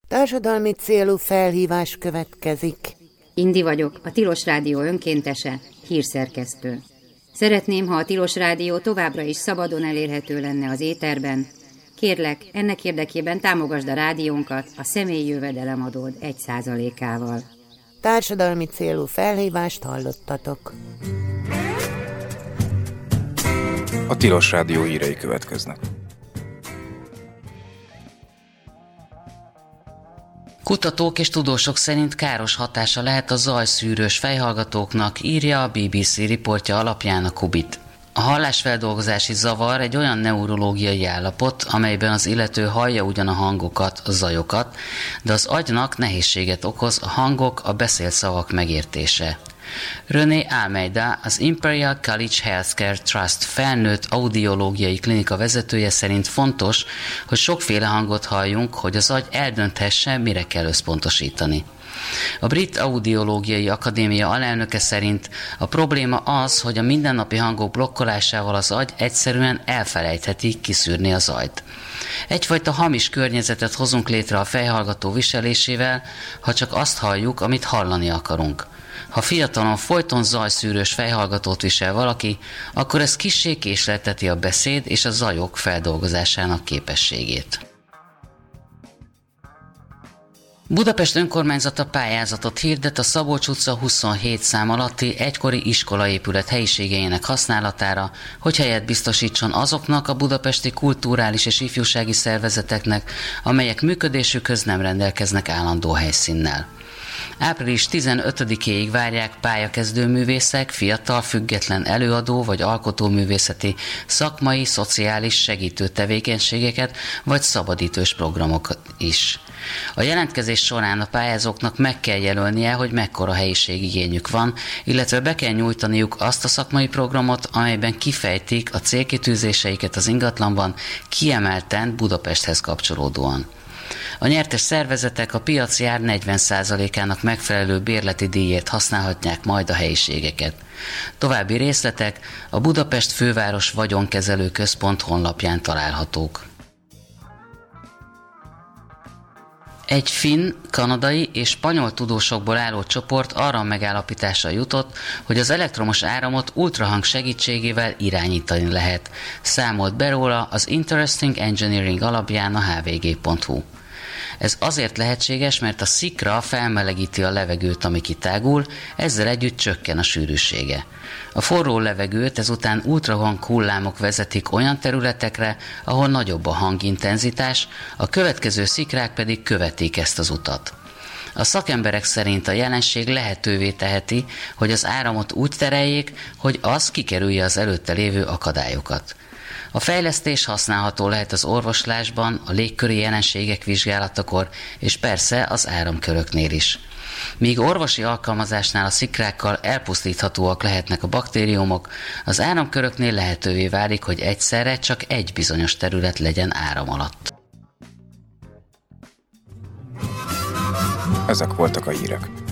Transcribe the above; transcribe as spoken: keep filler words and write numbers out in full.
Társadalmi célú felhívás következik. Indi vagyok, a Tilos Rádió önkéntese, hírszerkesztő. Szeretném, ha a Tilos Rádió továbbra is szabadon elérhető lenne az éterben. Kérlek, ennek érdekében támogasd a rádiónkat a személyi jövedelemadód egy százalékával. Társadalmi célú felhívást hallottatok. A Tilos Rádió hírei következnek. Kutatók és tudósok szerint káros hatása lehet a zajszűrős fejhallgatóknak, írja a bé bé cé riportja alapján a Kubit. A hallásfeldolgozási zavar egy olyan neurológiai állapot, amelyben az illető hallja ugyan a hangokat, a zajokat, de az agynak nehézséget okoz a hangok, a beszélt szavak megértése. René Almeida, az Imperial College Healthcare Trust felnőtt audiológiai klinika vezetője szerint fontos, hogy sokféle hangot halljunk, hogy az agy eldönthesse, mire kell összpontosítani. A Brit Audiológiai Akadémia alelnöke szerint a probléma az, hogy a mindennapi hangok blokkolásával az agy egyszerűen elfelejtheti kiszűrni a zajt. Egyfajta hamis környezetet hozunk létre a fejhallgató viselésével, ha csak azt halljuk, amit hallani akarunk. Ha fiatalon folyton zajszűrős fejhallgatót visel valaki, akkor ez kissé késlelteti a beszéd és a zajok feldolgozásának képességét. Budapest önkormányzata pályázatot hirdet a Szabolcs utca huszonhét szám alatti egykori iskolaépület helyiségeinek használatára, hogy helyet biztosítson azoknak a budapesti kulturális és ifjúsági szervezeteknek, amelyek működésükhöz nem rendelkeznek állandó helyszínnel. április tizenötödikéig várják pályakezdő művészek, fiatal, független előadó vagy alkotóművészeti, szakmai, szociális segítő tevékenységeket vagy szabadidős programokat is. A jelentkezés során a pályázóknak meg kell jelölnie, hogy mekkora helyiségigényük van, illetve be kell nyújtaniuk azt a szakmai programot, amelyben kifejtik a célkitűzéseiket az ingatlanban, kiemelten Budapesthez kapcsolódóan. A nyertes szervezetek a piaci ár negyven százalékának megfelelő bérleti díjért használhatják majd a helyiségeket. További részletek a Budapest Főváros Vagyonkezelő Központ honlapján találhatók. Egy finn, kanadai és spanyol tudósokból álló csoport arra a megállapításra jutott, hogy az elektromos áramot ultrahang segítségével irányítani lehet, számolt be róla az Interesting Engineering alapján a há vé gé pont hú. Ez azért lehetséges, mert a szikra felmelegíti a levegőt, ami kitágul, ezzel együtt csökken a sűrűsége. A forró levegőt ezután ultrahang hullámok vezetik olyan területekre, ahol nagyobb a hangintenzitás, a következő szikrák pedig követik ezt az utat. A szakemberek szerint a jelenség lehetővé teheti, hogy az áramot úgy tereljék, hogy az kikerülje az előtte lévő akadályokat. A fejlesztés használható lehet az orvoslásban, a légköri jelenségek vizsgálatakor, és persze az áramköröknél is. Míg orvosi alkalmazásnál a szikrákkal elpusztíthatóak lehetnek a baktériumok, az áramköröknél lehetővé válik, hogy egyszerre csak egy bizonyos terület legyen áram alatt. Ezek voltak a hírek.